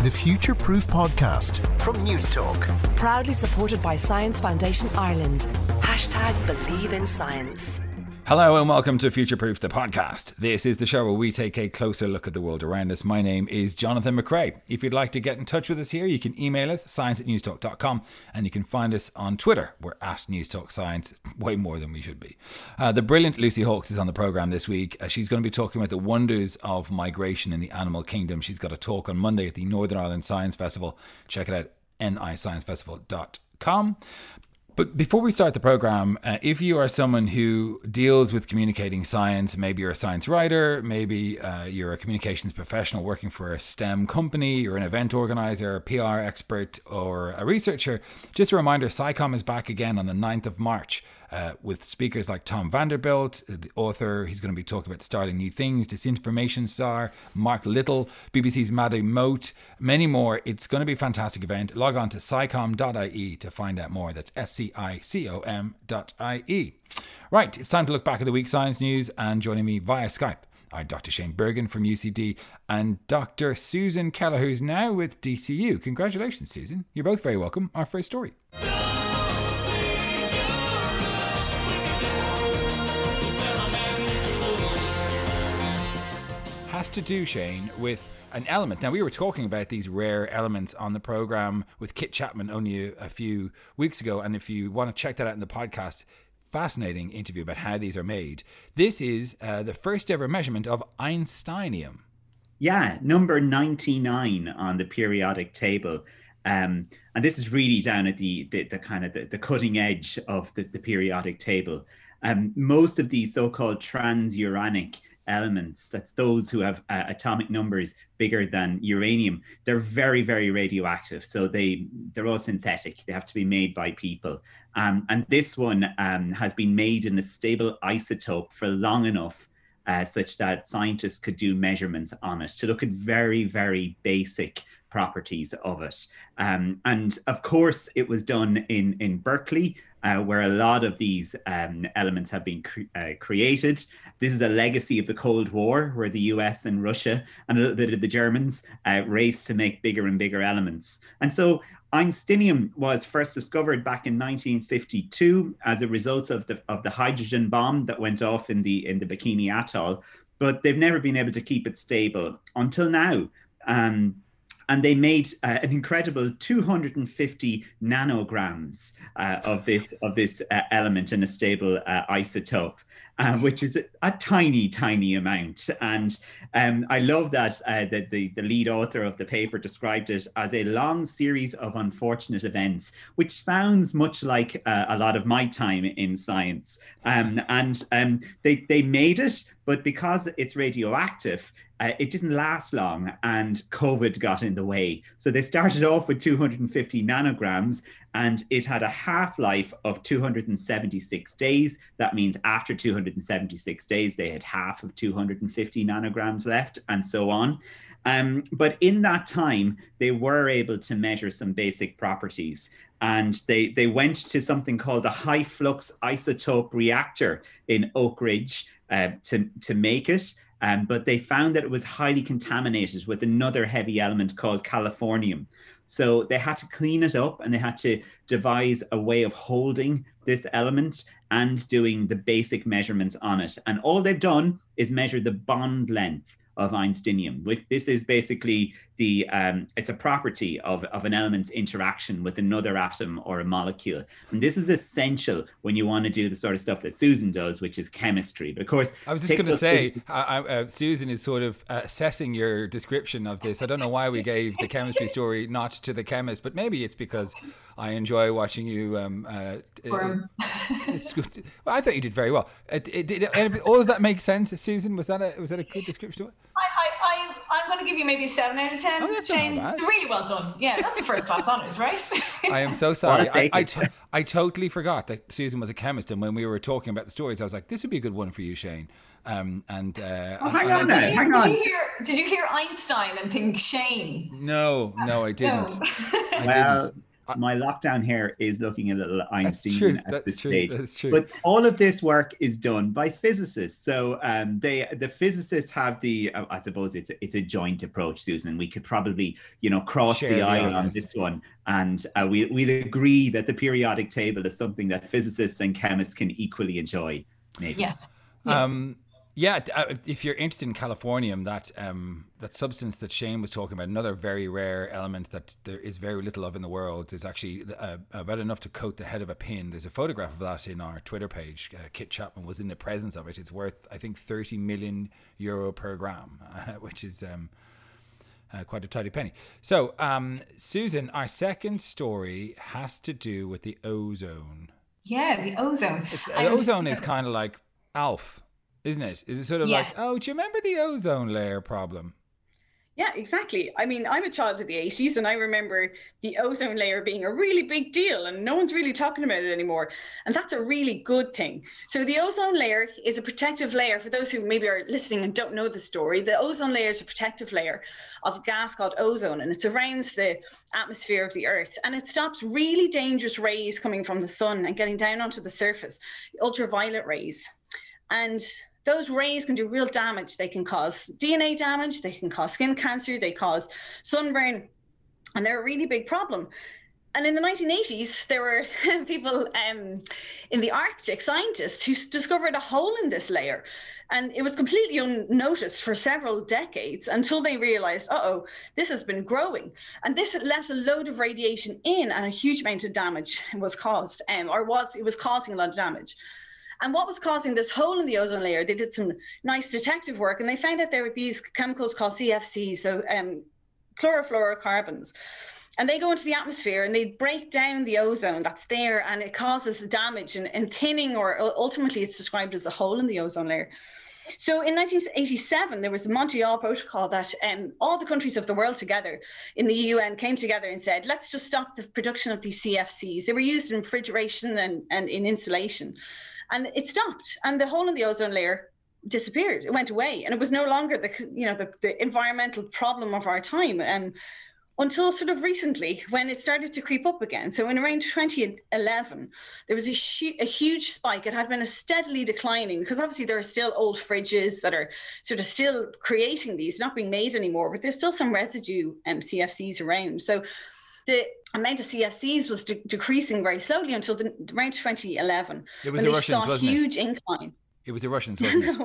The Future Proof Podcast from News Talk. Proudly supported by Science Foundation Ireland. #BelieveInScience. Hello and welcome to Future Proof, the podcast. This is the show where we take a closer look at the world around us. My name is Jonathan McRae. If you'd like to get in touch with us here, you can email us, science@newstalk.com, and you can find us on Twitter. We're at NewsTalkScience, way more than we should be. The brilliant Lucy Hawkes is on the programme this week. She's going to be talking about the wonders of migration in the animal kingdom. She's got a talk on Monday at the Northern Ireland Science Festival. Check it out, nisciencefestival.com. But before we start the program, if you are someone who deals with communicating science, maybe you're a science writer, maybe you're a communications professional working for a STEM company, you're an event organizer, a PR expert, or a researcher, just a reminder, SciComm is back again on the 9th of March with speakers like Tom Vanderbilt, the author. He's going to be talking about starting new things, disinformation star, Mark Little, BBC's Maddie Moat, many more. It's going to be a fantastic event. Log on to scicom.ie to find out more. That's scicom.ie. Right, it's time to look back at the week's science news, and joining me via Skype are Dr. Shane Bergen from UCD and Dr. Susan Keller, who's now with DCU. Congratulations, Susan. You're both very welcome. Our first story. Has to do, Shane, with an element. Now, we were talking about these rare elements on the program with Kit Chapman only a few weeks ago, and if you want to check that out in the podcast, fascinating interview about how these are made. This is the first ever measurement of Einsteinium. Yeah, number 99 on the periodic table. And this is really down at the kind of the cutting edge of the periodic table. Most of these so-called transuranic elements, that's those who have atomic numbers bigger than uranium, they're very, very radioactive. So they're all synthetic. They have to be made by people. And this one has been made in a stable isotope for long enough such that scientists could do measurements on it to look at very, very basic properties of it. And of course, it was done in Berkeley, where a lot of these elements have been created. This is a legacy of the Cold War, where the US and Russia and a little bit of the Germans raced to make bigger and bigger elements. And so Einsteinium was first discovered back in 1952 as a result of the hydrogen bomb that went off in the Bikini Atoll, but they've never been able to keep it stable until now. And they made an incredible 250 nanograms of this element in a stable isotope, which is a tiny, tiny amount. And I love that the lead author of the paper described it as a long series of unfortunate events, which sounds much like a lot of my time in science. They made it, but because it's radioactive, it didn't last long, and COVID got in the way. So they started off with 250 nanograms, and it had a half-life of 276 days. That means after 276 days, they had half of 250 nanograms left, and so on. But in that time, they were able to measure some basic properties. And they went to something called a high flux isotope reactor in Oak Ridge to make it. But they found that it was highly contaminated with another heavy element called californium. So they had to clean it up, and they had to devise a way of holding this element and doing the basic measurements on it. And all they've done is measure the bond length of Einsteinium. This is basically it's a property of an element's interaction with another atom or a molecule. And this is essential when you want to do the sort of stuff that Susan does, which is chemistry. But of course, I was just going to say, Susan is sort of assessing your description of this. I don't know why we gave the chemistry story not to the chemist, but maybe it's because I enjoy watching you. It's good. Well, I thought you did very well. Did all of that make sense, Susan? Was that a good description of it? I'm going to give you maybe a 7 out of 10. Oh, that's Shane, not bad. Really well done. Yeah, that's your first class honours, right? I am so sorry. I totally forgot that Susan was a chemist, and when we were talking about the stories, I was like, "This would be a good one for you, Shane." Hang on. Did you hear Einstein and think Shane? No, I didn't. No. my lockdown hair is looking a little That's Einstein true. at That's this true. stage. That's true. But all of this work is done by physicists. So the physicists have I suppose it's a joint approach, Susan. We could probably, cross Share the the aisle on honours. this one. And we'll agree that the periodic table is something that physicists and chemists can equally enjoy, maybe. Yes. If you're interested in californium, that substance that Shane was talking about, another very rare element that there is very little of in the world, is actually about enough to coat the head of a pin. There's a photograph of that in our Twitter page. Kit Chapman was in the presence of it. It's worth, I think, €30 million per gram, which is quite a tidy penny. So, Susan, our second story has to do with the ozone. Yeah, the ozone. The ozone is kind of like ALF. Isn't it? Is it sort of Yeah. like, oh, do you remember the ozone layer problem? Yeah, exactly. I mean, I'm a child of the 80s and I remember the ozone layer being a really big deal and no one's really talking about it anymore. And that's a really good thing. So the ozone layer is a protective layer. For those who maybe are listening and don't know the story, the ozone layer is a protective layer of gas called ozone, and it surrounds the atmosphere of the Earth. And it stops really dangerous rays coming from the sun and getting down onto the surface, ultraviolet rays. And those rays can do real damage. They can cause DNA damage, they can cause skin cancer, they cause sunburn, and they're a really big problem. And in the 1980s, there were people in the Arctic, scientists, who discovered a hole in this layer. And it was completely unnoticed for several decades until they realized, this has been growing. And this let a load of radiation in, and a huge amount of damage was caused, it was causing a lot of damage. And what was causing this hole in the ozone layer? They did some nice detective work, and they found out there were these chemicals called CFCs, so chlorofluorocarbons. And they go into the atmosphere and they break down the ozone that's there, and it causes damage and thinning, or ultimately it's described as a hole in the ozone layer. So in 1987, there was the Montreal Protocol that all the countries of the world together in the UN came together and said, let's just stop the production of these CFCs. They were used in refrigeration and in insulation. And it stopped, and the hole in the ozone layer disappeared. It went away, and it was no longer the environmental problem of our time. Until sort of recently, when it started to creep up again. So in around 2011, there was a huge spike. It had been steadily declining, because obviously there are still old fridges that are sort of still creating these, not being made anymore, but there's still some residue CFCs around. So the amount of CFCs was decreasing very slowly until around 2011. It was the Russians, wasn't it? Huge incline. It was the Russians, wasn't it? No,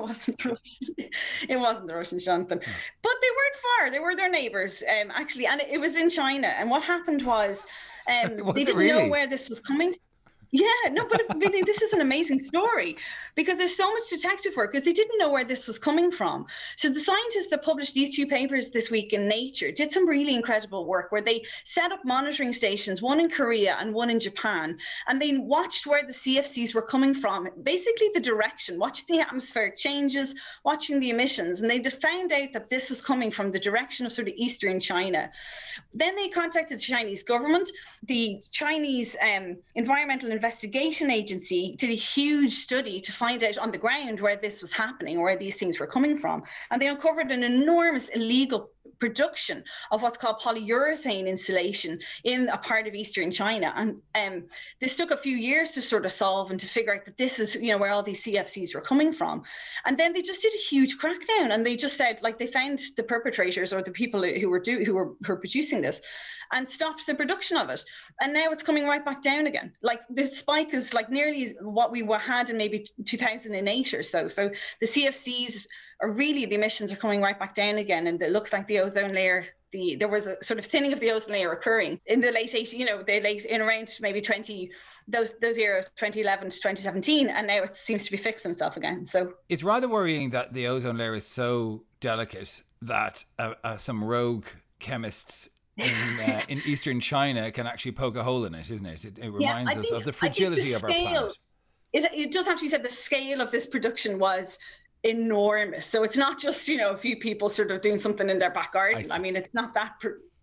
it wasn't the Russians, Jonathan. But they weren't far. They were their neighbours, actually. And it was in China. And what happened was they didn't know where this was coming. Yeah, no, but really, this is an amazing story, because there's so much detective work, because they didn't know where this was coming from. So the scientists that published these two papers this week in Nature did some really incredible work where they set up monitoring stations, one in Korea and one in Japan, and they watched where the CFCs were coming from, basically the direction, watching the atmospheric changes, watching the emissions, and they found out that this was coming from the direction of sort of eastern China. Then they contacted the Chinese government. The Chinese Environmental Investigation Agency did a huge study to find out on the ground where this was happening, where these things were coming from. And they uncovered an enormous illegal production of what's called polyurethane insulation in a part of eastern China. And this took a few years to sort of solve and to figure out that this is, where all these CFCs were coming from. And then they just did a huge crackdown, and they just said, like, they found the perpetrators or the people who were producing this, and stopped the production of it. And now it's coming right back down again. Like, the spike is like nearly what we had in maybe 2008 or so. So the CFCs are really, the emissions are coming right back down again. And it looks like the ozone layer, there was a sort of thinning of the ozone layer occurring in the late 80s, in around maybe those years, 2011 to 2017. And now it seems to be fixing itself again. So it's rather worrying that the ozone layer is so delicate that some rogue chemists in eastern China can actually poke a hole in it, isn't it? It reminds us of the fragility of our planet. It does have to be said, the scale of this production was enormous. So it's not just, a few people sort of doing something in their back garden. I mean, it's not that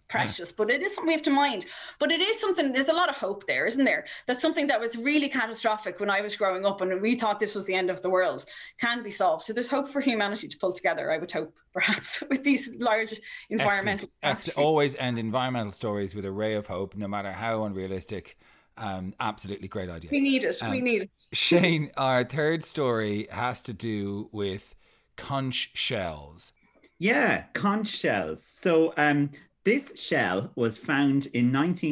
precious, but it is something we have to mind. But it is something, there's a lot of hope there, isn't there? That's something that was really catastrophic when I was growing up and we thought this was the end of the world, can be solved. So there's hope for humanity to pull together, I would hope, perhaps, with these large environmental always end environmental stories with a ray of hope, no matter how unrealistic. Absolutely great idea. We need it. We need it. Shane, our third story has to do with conch shells. Yeah, conch shells. So this shell was found in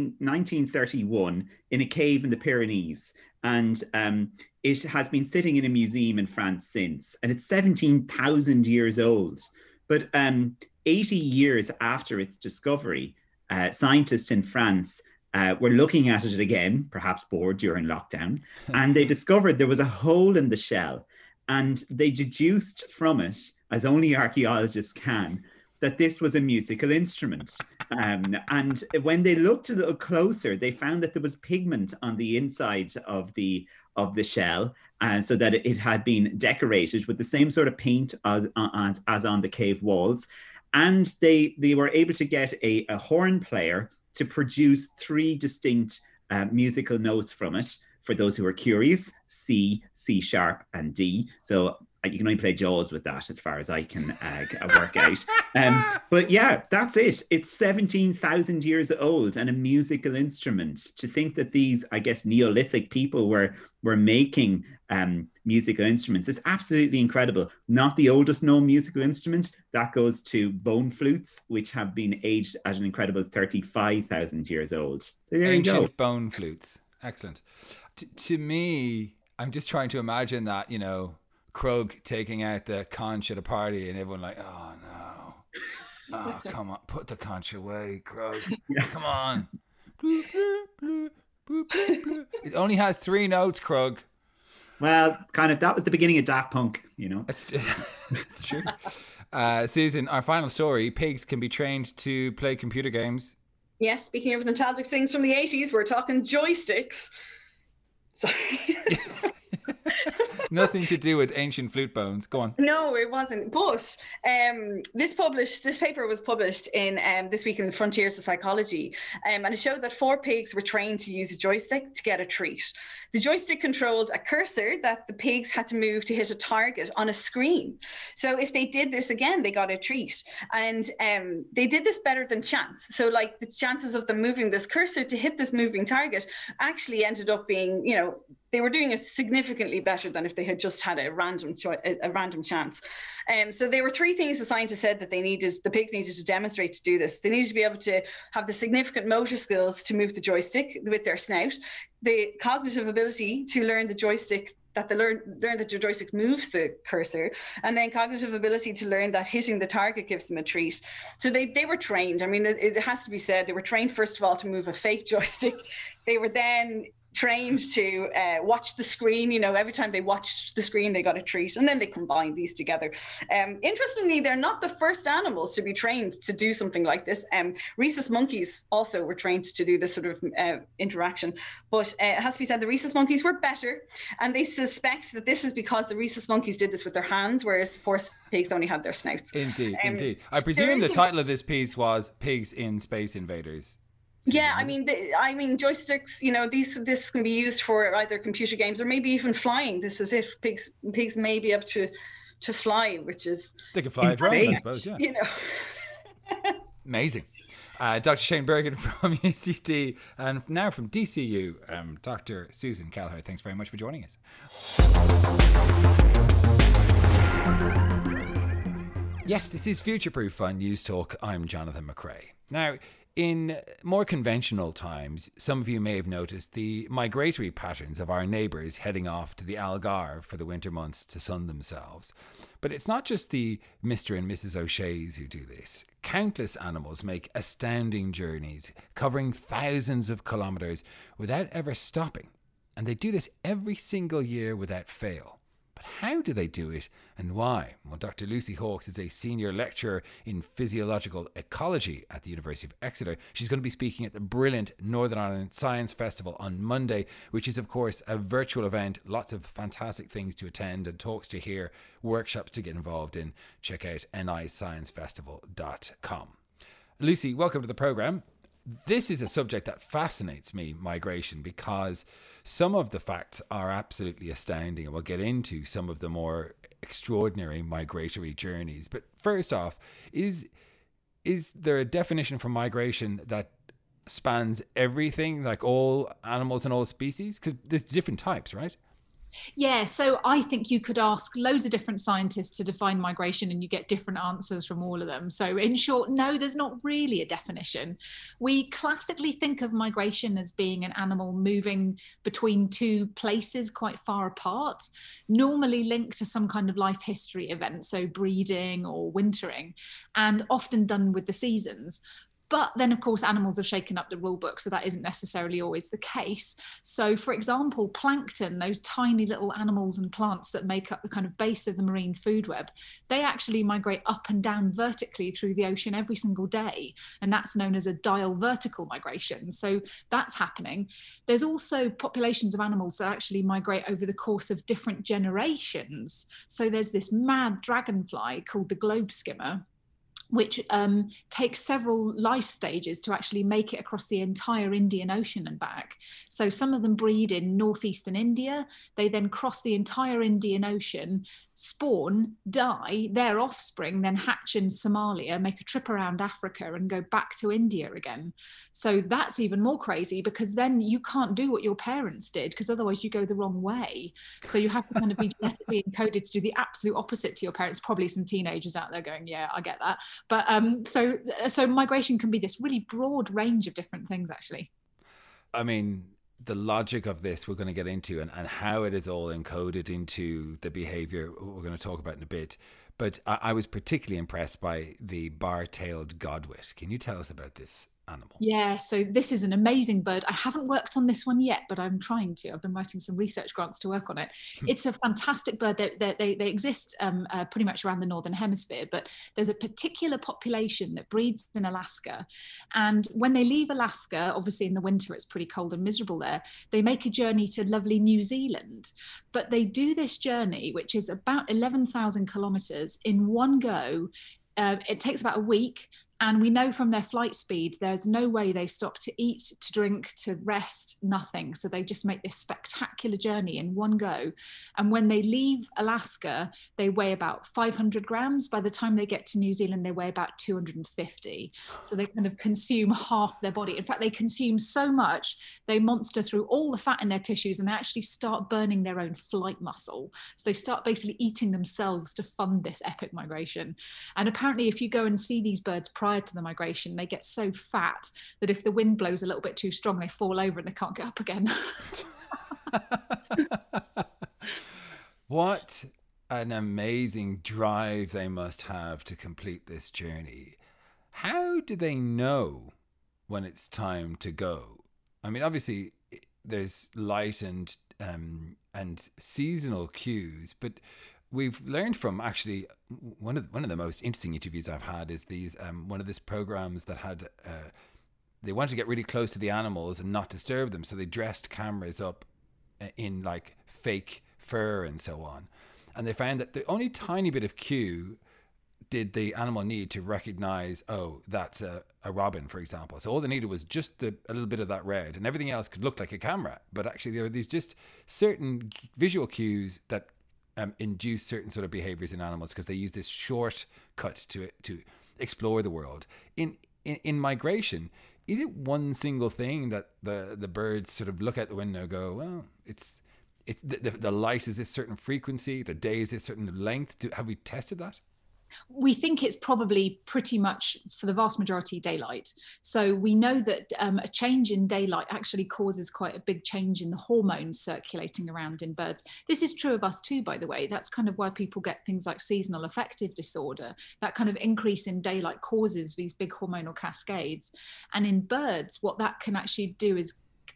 1931 in a cave in the Pyrenees, and it has been sitting in a museum in France since, and it's 17,000 years old. But 80 years after its discovery, scientists in France were looking at it again, perhaps bored during lockdown, and they discovered there was a hole in the shell, and they deduced from it, as only archaeologists can, that this was a musical instrument. And when they looked a little closer, they found that there was pigment on the inside of the shell, so that it had been decorated with the same sort of paint as on the cave walls. And they were able to get a horn player to produce 3 distinct musical notes from it. For those who are curious, C, C sharp, and D. So you can only play Jaws with that, as far as I can work out. But yeah, that's it. It's 17,000 years old and a musical instrument. To think that these, I guess, Neolithic people were making musical instruments is absolutely incredible. Not the oldest known musical instrument. That goes to bone flutes, which have been aged at an incredible 35,000 years old. So there you go. Ancient bone flutes. Excellent. To me, I'm just trying to imagine that, Krug taking out the conch at a party and everyone like, oh no. Oh, come on, put the conch away, Krug. Yeah. Come on. It only has 3 notes, Krug. Well, kind of, that was the beginning of Daft Punk, It's true. Susan, our final story, pigs can be trained to play computer games. Yes, speaking of nostalgic things from the 80s, we're talking joysticks. Sorry. Nothing to do with ancient flute bones. Go on. No, it wasn't. But this paper was published in this week in the Frontiers of Psychology, and it showed that 4 pigs were trained to use a joystick to get a treat. The joystick controlled a cursor that the pigs had to move to hit a target on a screen. So if they did this again, they got a treat. And they did this better than chance. So like the chances of them moving this cursor to hit this moving target actually ended up being, they were doing it significantly better than if they had just had a random chance. So there were 3 things the scientists said that the pigs needed to demonstrate to do this. They needed to be able to have the significant motor skills to move the joystick with their snout, the cognitive ability to learn the joystick, that they learn that your joystick moves the cursor, and then cognitive ability to learn that hitting the target gives them a treat. So they were trained. I mean, it has to be said, they were trained, first of all, to move a fake joystick. They were then trained to watch the screen. Every time they watched the screen, they got a treat, and then they combined these together. Interestingly, they're not the first animals to be trained to do something like this. Rhesus monkeys also were trained to do this sort of interaction, but it has to be said the rhesus monkeys were better, and they suspect that this is because the rhesus monkeys did this with their hands, whereas poor pigs only had their snouts. Indeed. I presume the title of this piece was Pigs in Space Invaders. Yeah, I mean, joysticks. This can be used for either computer games or maybe even flying. This is it. Pigs may be able to fly, which is they can fly a drone, I suppose. Yeah, amazing. Dr. Shane Bergin from UCD and now from DCU, Dr. Susan Kelleher. Thanks very much for joining us. Yes, this is Future Proof on News Talk. I'm Jonathan McRae. Now, in more conventional times, some of you may have noticed the migratory patterns of our neighbours heading off to the Algarve for the winter months to sun themselves. But it's not just the Mr. and Mrs. O'Shea's who do this. Countless animals make astounding journeys, covering thousands of kilometres without ever stopping. And they do this every single year without fail. But how do they do it and why? Well, Dr. Lucy Hawkes is a senior lecturer in physiological ecology at the University of Exeter. She's going to be speaking at the brilliant Northern Ireland Science Festival on Monday, which is, of course, a virtual event. Lots of fantastic things to attend and talks to hear, workshops to get involved in. Check out nisciencefestival.com. Lucy, welcome to the program. This is a subject that fascinates me, migration, because some of the facts are absolutely astounding, and we'll get into some of the more extraordinary migratory journeys. But first off, is there a definition for migration that spans everything, like all animals and all species? Because there's different types, right? Yeah, so I think you could ask loads of different scientists to define migration and you get different answers from all of them. So in short, no, there's not really a definition. We classically think of migration as being an animal moving between two places quite far apart, normally linked to some kind of life history event, so breeding or wintering, and often done with the seasons. But then, of course, animals have shaken up the rule book, so that isn't necessarily always the case. So, for example, plankton, those tiny little animals and plants that make up the kind of base of the marine food web, they actually migrate up and down vertically through the ocean every single day. And that's known as a diel vertical migration. So that's happening. There's also populations of animals that actually migrate over the course of different generations. So there's this mad dragonfly called the globe skimmer, which takes several life stages to actually make it across the entire Indian Ocean and back. So some of them breed in northeastern India. They then cross the entire Indian Ocean, spawn, die, their offspring then hatch in Somalia, make a trip around Africa and go back to India again. So that's even more crazy, because then you can't do what your parents did, because otherwise you go the wrong way. So you have to kind of be genetically encoded to do the absolute opposite to your parents. Probably some teenagers out there going, yeah, I get that. But so migration can be this really broad range of different things, actually. I mean, the logic of this we're going to get into, and how it is all encoded into the behavior we're going to talk about in a bit. But I was particularly impressed by the bar-tailed godwit. Can you tell us about this animal? Yeah, so this is an amazing bird. I haven't worked on this one yet, but I'm trying to. I've been writing some research grants to work on it. It's a fantastic bird. They exist pretty much around the Northern Hemisphere, but there's a particular population that breeds in Alaska. And when they leave Alaska, obviously in the winter it's pretty cold and miserable there, they make a journey to lovely New Zealand. But they do this journey, which is about 11,000 kilometers in one go. It takes about a week. And we know from their flight speed, there's no way they stop to eat, to drink, to rest, nothing. So they just make this spectacular journey in one go. And when they leave Alaska, they weigh about 500 grams. By the time they get to New Zealand, they weigh about 250. So they kind of consume half their body. In fact, they consume so much, they monster through all the fat in their tissues and they actually start burning their own flight muscle. So they start basically eating themselves to fund this epic migration. And apparently, if you go and see these birds prior to the migration, they get so fat that if the wind blows a little bit too strong, they fall over and they can't get up again. What an amazing drive they must have to complete this journey. How do they know when it's time to go? I mean, obviously there's light and seasonal cues, but we've learned from actually one of the most interesting interviews I've had is these one of these programs that had they wanted to get really close to the animals and not disturb them, so they dressed cameras up in like fake fur and so on, and they found that the only tiny bit of cue did the animal need to recognize, oh, that's a robin, for example. So all they needed was just a little bit of that red, and everything else could look like a camera. But actually there were these just certain visual cues that induce certain sort of behaviors in animals because they use this shortcut to explore the world. In migration, is it one single thing that the birds sort of look out the window and go, well, it's the light is this certain frequency, the day is this certain length? Have we tested that? We think it's probably pretty much, for the vast majority, daylight. So we know that a change in daylight actually causes quite a big change in the hormones circulating around in birds. This is true of us too, by the way. That's kind of why people get things like seasonal affective disorder. That kind of increase in daylight causes these big hormonal cascades. And in birds, what that can actually do is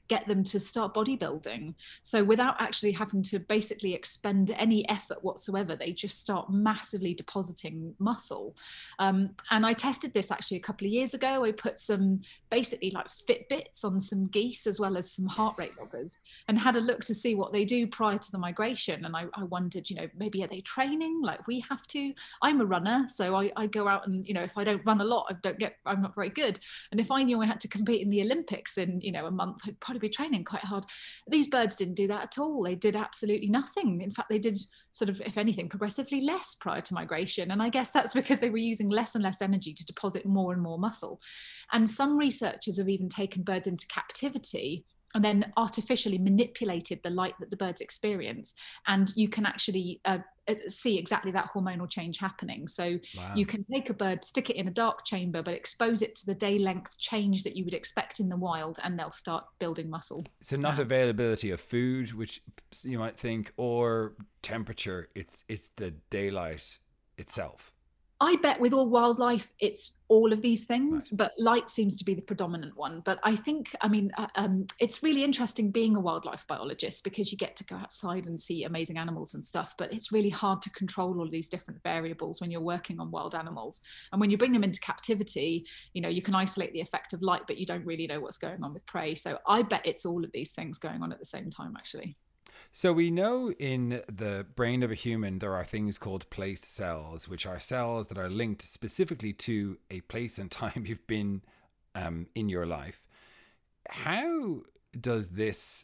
get them to start bodybuilding. So without actually having to basically expend any effort whatsoever, they just start massively depositing muscle. And I tested this actually a couple of years ago. I put some basically like Fitbits on some geese as well as some heart rate loggers, and had a look to see what they do prior to the migration. And I wondered, maybe are they training like we have to? I'm a runner, so I go out and, if I don't run a lot, I'm not very good. And if I knew I had to compete in the Olympics in, a month, I'd probably be training quite hard. These birds didn't do that at all. They did absolutely nothing. In fact, they did sort of, if anything, progressively less prior to migration. And I guess that's because they were using less and less energy to deposit more and more muscle. And some researchers have even taken birds into captivity and then artificially manipulated the light that the birds experience. And you can actually see exactly that hormonal change happening. So you can take a bird, stick it in a dark chamber, but expose it to the day length change that you would expect in the wild, and they'll start building muscle. So not availability of food, which you might think, or temperature, it's the daylight itself. I bet with all wildlife, it's all of these things, but light seems to be the predominant one. But I think, it's really interesting being a wildlife biologist, because you get to go outside and see amazing animals and stuff, but it's really hard to control all these different variables when you're working on wild animals. And when you bring them into captivity, you can isolate the effect of light, but you don't really know what's going on with prey. So I bet it's all of these things going on at the same time, actually. So we know in the brain of a human, there are things called place cells, which are cells that are linked specifically to a place and time you've been in your life. How does this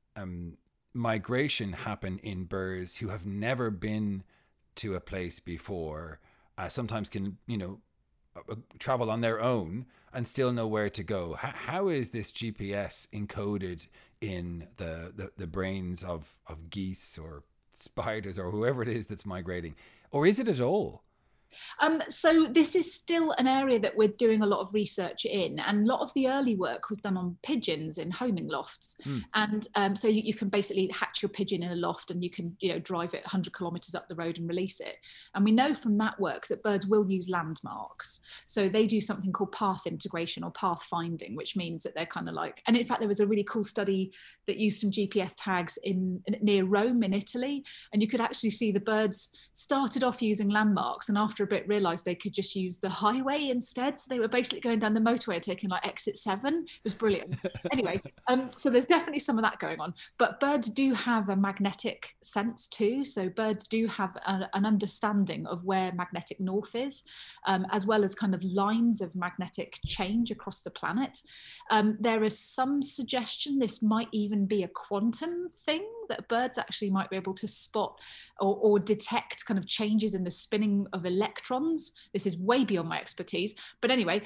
migration happen in birds who have never been to a place before? Sometimes can, travel on their own and still know where to go. How is this GPS encoded in the brains of geese or spiders or whoever it is that's migrating? Or is it at all? So this is still an area that we're doing a lot of research in, and a lot of the early work was done on pigeons in homing lofts. And so you can basically hatch your pigeon in a loft, and you can drive it 100 kilometers up the road and release it. And we know from that work that birds will use landmarks. So they do something called path integration or path finding, which means that they're kind of like, and in fact there was a really cool study that used some GPS tags near Rome in Italy, and you could actually see the birds started off using landmarks, and after a bit realized they could just use the highway instead. So they were basically going down the motorway, taking like exit 7. It was brilliant. Anyway, so there's definitely some of that going on. But birds do have a magnetic sense too. So birds do have an understanding of where magnetic north is, as well as kind of lines of magnetic change across the planet. There is some suggestion this might even be a quantum thing, that birds actually might be able to spot or detect kind of changes in the spinning of electrons. This is way beyond my expertise, but anyway,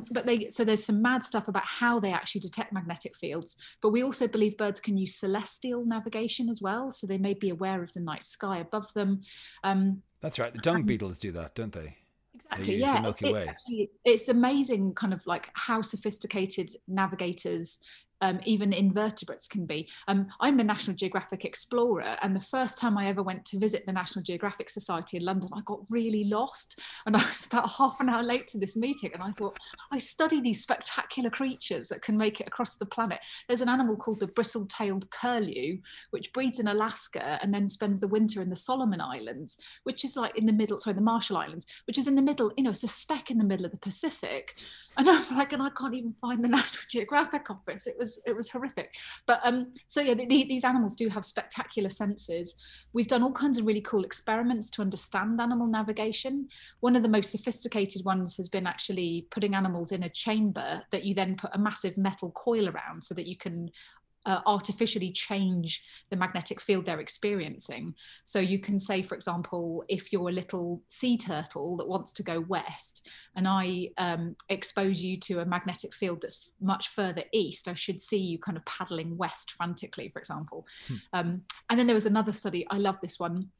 so there's some mad stuff about how they actually detect magnetic fields. But we also believe birds can use celestial navigation as well, so they may be aware of the night sky above them. That's right. The dung beetles do that, don't they? Exactly. The Milky Way. It's amazing, kind of like how sophisticated navigators, even invertebrates, can be. I'm a National Geographic explorer, and the first time I ever went to visit the National Geographic Society in London, I got really lost, and I was about half an hour late to this meeting, and I thought, I study these spectacular creatures that can make it across the planet. There's an animal called the bristle-tailed curlew, which breeds in Alaska and then spends the winter in the Solomon Islands, which is like in the middle, sorry, the Marshall Islands, which is in the middle, it's a speck in the middle of the Pacific. And I'm like, and I can't even find the National Geographic office. It was horrific. But so yeah, these animals do have spectacular senses. We've done all kinds of really cool experiments to understand animal navigation. One of the most sophisticated ones has been actually putting animals in a chamber that you then put a massive metal coil around so that you can artificially change the magnetic field they're experiencing. So you can say, for example, if you're a little sea turtle that wants to go west, and I expose you to a magnetic field that's much further east, I should see you kind of paddling west frantically, for example. And then there was another study, I love this one,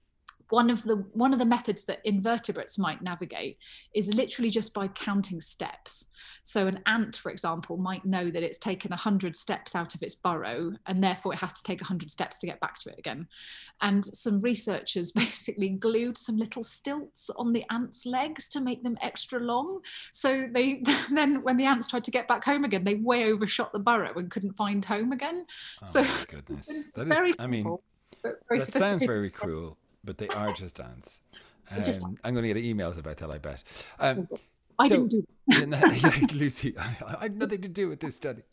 one of the methods that invertebrates might navigate is literally just by counting steps. So an ant, for example, might know that it's taken 100 steps out of its burrow, and therefore it has to take 100 steps to get back to it again. And some researchers basically glued some little stilts on the ant's legs to make them extra long. So then when the ants tried to get back home again, they way overshot the burrow and couldn't find home again. Oh, so my goodness. That is, that sounds very cruel, but they are just ants. I'm going to get emails about that, I bet. I didn't do that. Lucy, I had nothing to do with this study.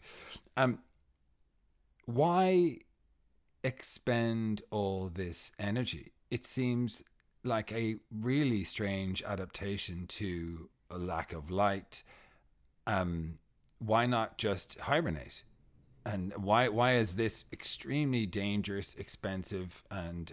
Why expend all this energy? It seems like a really strange adaptation to a lack of light. Why not just hibernate? And why is this extremely dangerous, expensive, and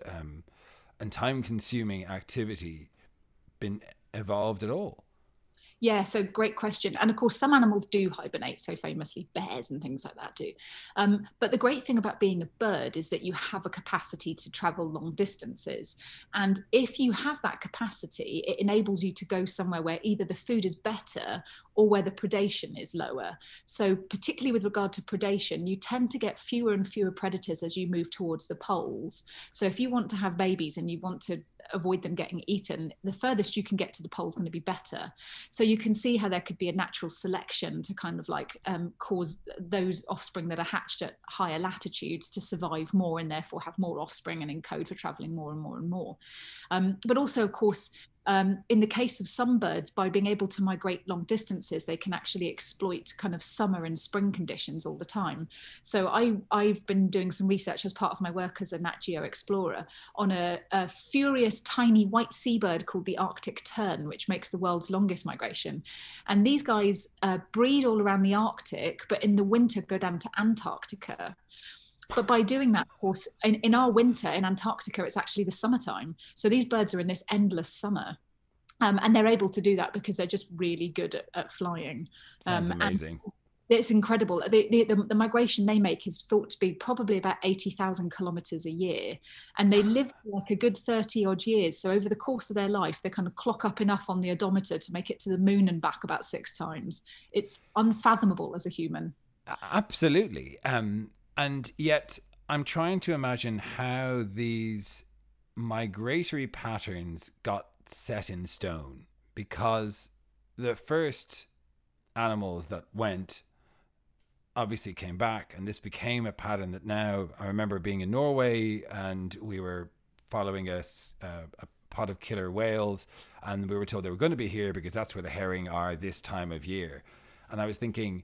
time-consuming activity been evolved at all? Yeah, so great question. And of course, some animals do hibernate, so famously bears and things like that do. But the great thing about being a bird is that you have a capacity to travel long distances. And if you have that capacity, it enables you to go somewhere where either the food is better or where the predation is lower. So particularly with regard to predation, you tend to get fewer and fewer predators as you move towards the poles. So if you want to have babies and you want to avoid them getting eaten, the furthest you can get to the pole is going to be better. So you can see how there could be a natural selection to kind of like cause those offspring that are hatched at higher latitudes to survive more and therefore have more offspring and encode for traveling more and more and more. But also, of course, in the case of some birds, by being able to migrate long distances, they can actually exploit kind of summer and spring conditions all the time. So I've been doing some research as part of my work as a Nat Geo explorer on a furious tiny white seabird called the Arctic tern, which makes the world's longest migration. And these guys breed all around the Arctic, but in the winter go down to Antarctica. But by doing that, of course, in our winter in Antarctica, it's actually the summertime. So these birds are in this endless summer. And they're able to do that because they're just really good at flying. Sounds amazing. It's incredible. The migration they make is thought to be probably about 80,000 kilometers a year. And they live for like a good 30 odd years. So over the course of their life, they kind of clock up enough on the odometer to make it to the moon and back about 6 times. It's unfathomable as a human. Absolutely. And yet I'm trying to imagine how these migratory patterns got set in stone, because the first animals that went obviously came back, and this became a pattern that now, I remember being in Norway and we were following a pod of killer whales, and we were told they were going to be here because that's where the herring are this time of year. And I was thinking,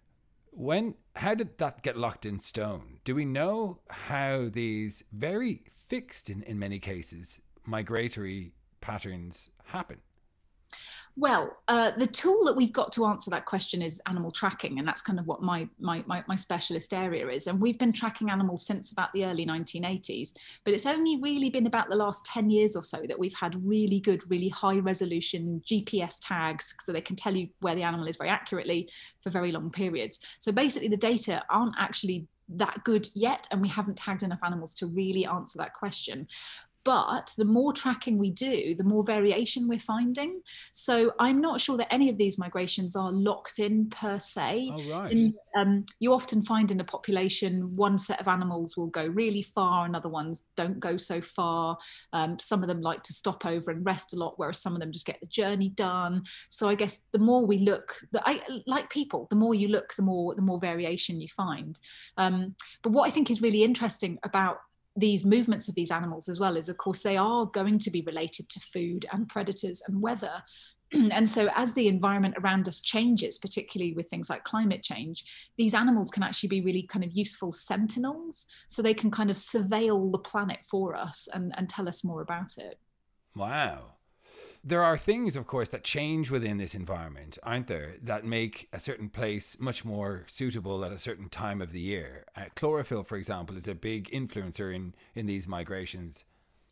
how did that get locked in stone? Do we know how these very fixed, in many cases, migratory patterns happen? Well, the tool that we've got to answer that question is animal tracking, and that's kind of what my specialist area is. And we've been tracking animals since about the early 1980s, but it's only really been about the last 10 years or so that we've had really good, really high resolution GPS tags, so they can tell you where the animal is very accurately for very long periods. So basically the data aren't actually that good yet, and we haven't tagged enough animals to really answer that question. But the more tracking we do, the more variation we're finding. So I'm not sure that any of these migrations are locked in per se. Oh, right. You often find in a population, one set of animals will go really far and other ones don't go so far. Some of them like to stop over and rest a lot, whereas some of them just get the journey done. So I guess the more we look, like people, the more you look, the more variation you find. But what I think is really interesting about these movements of these animals as well is, of course, they are going to be related to food and predators and weather. And so as the environment around us changes, particularly with things like climate change, these animals can actually be really kind of useful sentinels. So they can kind of surveil the planet for us and tell us more about it. Wow. There are things, of course, that change within this environment, aren't there, that make a certain place much more suitable at a certain time of the year. Chlorophyll, for example, is a big influencer in these migrations.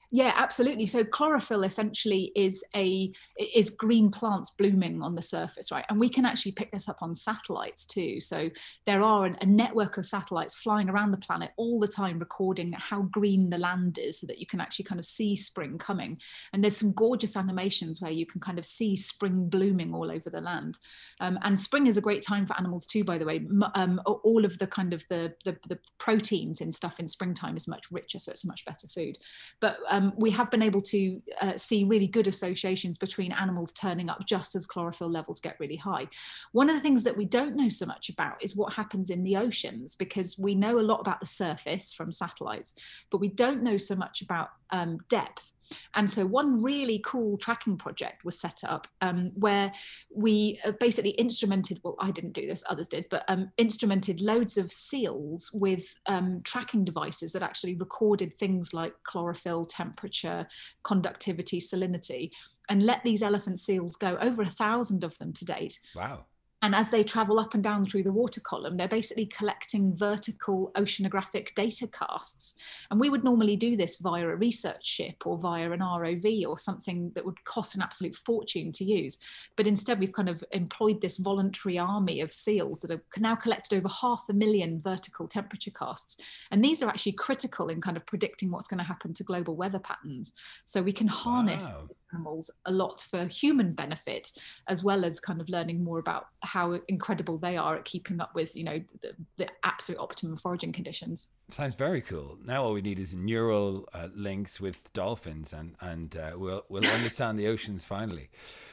Yeah, absolutely. So chlorophyll essentially is green plants blooming on the surface, right? And we can actually pick this up on satellites too. So there are a network of satellites flying around the planet all the time, recording how green the land is, so that you can actually kind of see spring coming. And there's some gorgeous animations where you can kind of see spring blooming all over the land. And spring is a great time for animals too, by the way. All of the kind of the proteins in stuff in springtime is much richer, so it's a much better food. But we have been able to see really good associations between animals turning up just as chlorophyll levels get really high. One of the things that we don't know so much about is what happens in the oceans, because we know a lot about the surface from satellites, but we don't know so much about depth. And so one really cool tracking project was set up where we basically instrumented, well, I didn't do this, others did, but instrumented loads of seals with tracking devices that actually recorded things like chlorophyll, temperature, conductivity, salinity, and let these elephant seals go, over 1,000 of them to date. Wow. And as they travel up and down through the water column, they're basically collecting vertical oceanographic data casts. And we would normally do this via a research ship or via an ROV or something that would cost an absolute fortune to use. But instead, we've kind of employed this voluntary army of seals that have now collected over 500,000 vertical temperature casts. And these are actually critical in kind of predicting what's going to happen to global weather patterns. So we can harness animals a lot for human benefit, as well as kind of learning more about how incredible they are at keeping up with, you know, the absolute optimum foraging conditions. Sounds very cool. Now all we need is neural links with dolphins, and we'll understand the oceans finally.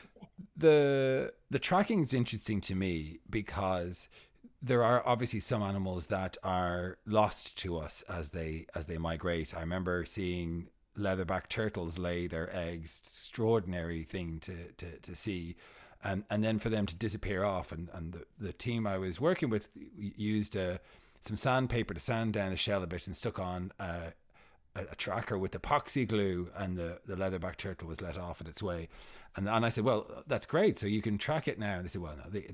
The tracking is interesting to me because there are obviously some animals that are lost to us as they migrate. I remember seeing leatherback turtles lay their eggs, extraordinary thing to see, and then for them to disappear off. And the team I was working with used some sandpaper to sand down the shell a bit and stuck on a tracker with epoxy glue, and the leatherback turtle was let off in its way. And I said, well, that's great, so you can track it now. And they said, well, no,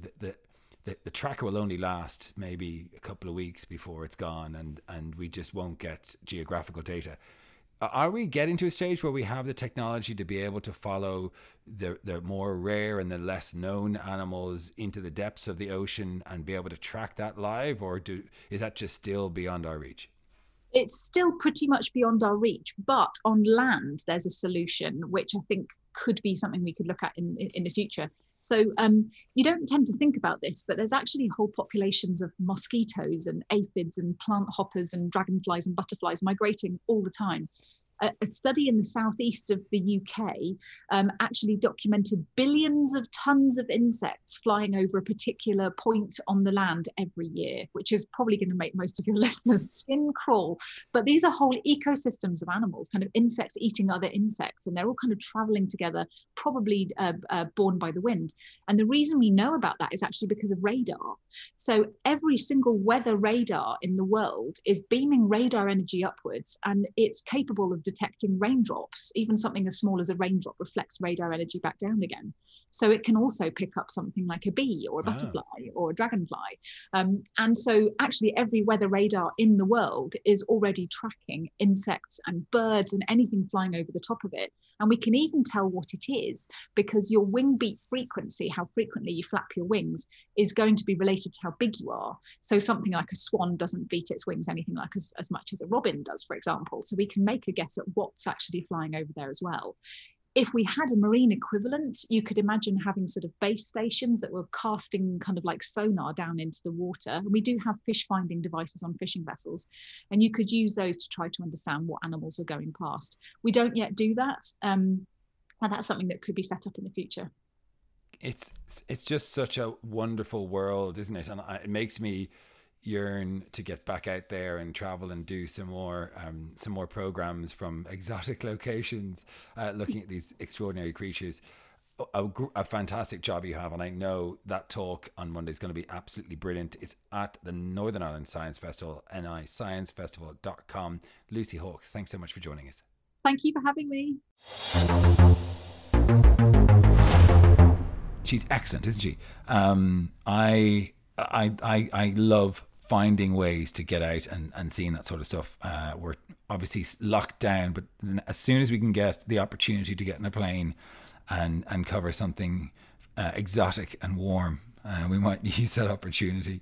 the tracker will only last maybe a couple of weeks before it's gone, and we just won't get geographical data. Are we getting to a stage where we have the technology to be able to follow the more rare and the less known animals into the depths of the ocean and be able to track that live, or is that just still beyond our reach? It's still pretty much beyond our reach, but on land there's a solution which I think could be something we could look at in the future. So you don't tend to think about this, but there's actually whole populations of mosquitoes and aphids and plant hoppers and dragonflies and butterflies migrating all the time. A study in the southeast of the UK actually documented billions of tons of insects flying over a particular point on the land every year, which is probably going to make most of your listeners skin crawl. But these are whole ecosystems of animals, kind of insects eating other insects, and they're all kind of traveling together, probably borne by the wind. And the reason we know about that is actually because of radar. So every single weather radar in the world is beaming radar energy upwards, and it's capable of detecting raindrops. Even something as small as a raindrop reflects radar energy back down again. So it can also pick up something like a bee or a butterfly or a dragonfly. And so actually every weather radar in the world is already tracking insects and birds and anything flying over the top of it. And we can even tell what it is, because your wing beat frequency, how frequently you flap your wings, is going to be related to how big you are. So something like a swan doesn't beat its wings anything like as much as a robin does, for example. So we can make a guess at what's actually flying over there as well. If we had a marine equivalent, you could imagine having sort of base stations that were casting kind of like sonar down into the water. And we do have fish finding devices on fishing vessels, and you could use those to try to understand what animals were going past. We don't yet do that, and that's something that could be set up in the future. It's just such a wonderful world, isn't it? And it makes me yearn to get back out there and travel and do some more programs from exotic locations, looking at these extraordinary creatures. A fantastic job you have, and I know that talk on Monday is going to be absolutely brilliant. It's at the Northern Ireland Science Festival, nisciencefestival.com. Lucy Hawkes, thanks so much for joining us. Thank you for having me. She's excellent, isn't she? I love finding ways to get out and seeing that sort of stuff. We're obviously locked down, but as soon as we can get the opportunity to get in a plane and cover something exotic and warm, we might use that opportunity.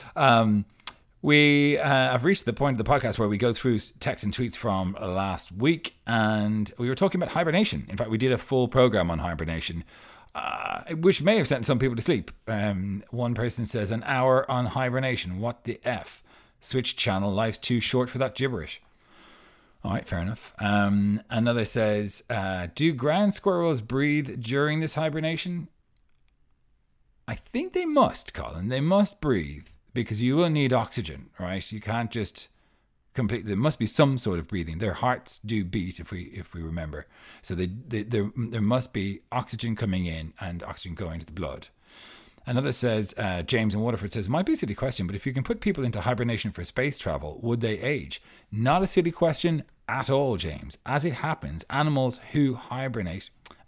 We have reached the point of the podcast where we go through texts and tweets from last week, and we were talking about hibernation. In fact, we did a full program on hibernation, which may have sent some people to sleep. One person says, an hour on hibernation. What the F? Switch channel. Life's too short for that gibberish. All right, fair enough. Another says, do ground squirrels breathe during this hibernation? I think they must, Colin. They must breathe because you will need oxygen, right? You can't just completely. There must be some sort of breathing. Their hearts do beat, if we remember. So there must be oxygen coming in and oxygen going to the blood. Another says, James in Waterford says, might be a silly question, but if you can put people into hibernation for space travel, would they age? Not a silly question at all, James. As it happens, animals that hibernate,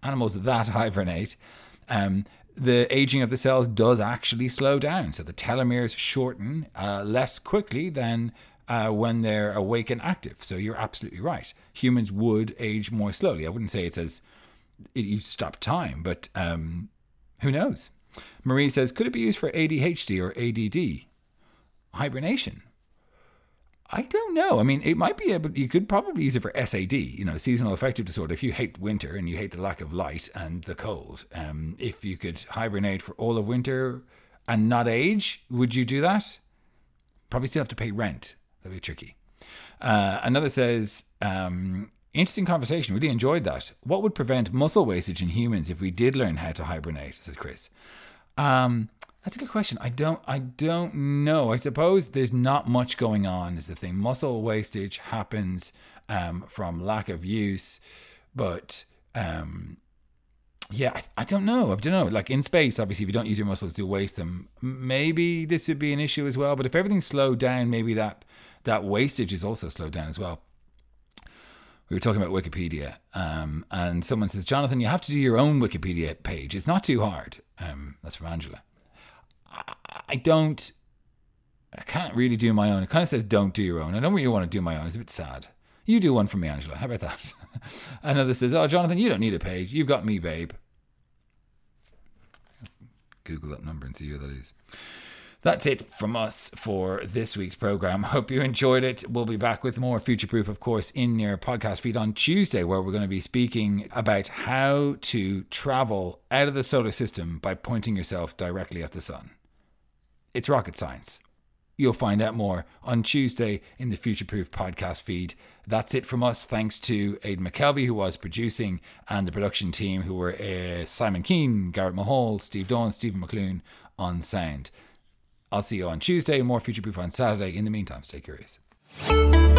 the aging of the cells does actually slow down. So the telomeres shorten less quickly than when they're awake and active. So you're absolutely right. Humans would age more slowly. I wouldn't say it's as you stop time, but who knows? Marie says, could it be used for ADHD or ADD? Hibernation? I don't know. I mean, it might be able. You could probably use it for SAD, seasonal affective disorder. If you hate winter and you hate the lack of light and the cold, if you could hibernate for all of winter and not age, would you do that? Probably still have to pay rent. That'd be tricky. Another says, interesting conversation. Really enjoyed that. What would prevent muscle wastage in humans if we did learn how to hibernate? Says Chris. That's a good question. I don't know. I suppose there's not much going on is the thing. Muscle wastage happens from lack of use, but I don't know. Like in space, obviously, if you don't use your muscles to waste them, maybe this would be an issue as well. But if everything's slowed down, maybe that wastage is also slowed down as well. We were talking about Wikipedia, and someone says, Jonathan, you have to do your own Wikipedia page. It's not too hard. That's from Angela. I can't really do my own. It kind of says don't do your own. I don't really want to do my own. It's a bit sad. You do one for me, Angela. How about that? Another says, oh, Jonathan, you don't need a page. You've got me, babe. Google that number and see who that is. That's it from us for this week's program. Hope you enjoyed it. We'll be back with more Future Proof, of course, in your podcast feed on Tuesday, where we're going to be speaking about how to travel out of the solar system by pointing yourself directly at the sun. It's rocket science. You'll find out more on Tuesday in the Future Proof podcast feed. That's it from us. Thanks to Aidan McKelvey, who was producing, and the production team, who were Simon Keane, Garrett Mahal, Steve Dawn, Stephen McClune on sound. I'll see you on Tuesday. More Future Proof on Saturday. In the meantime, stay curious.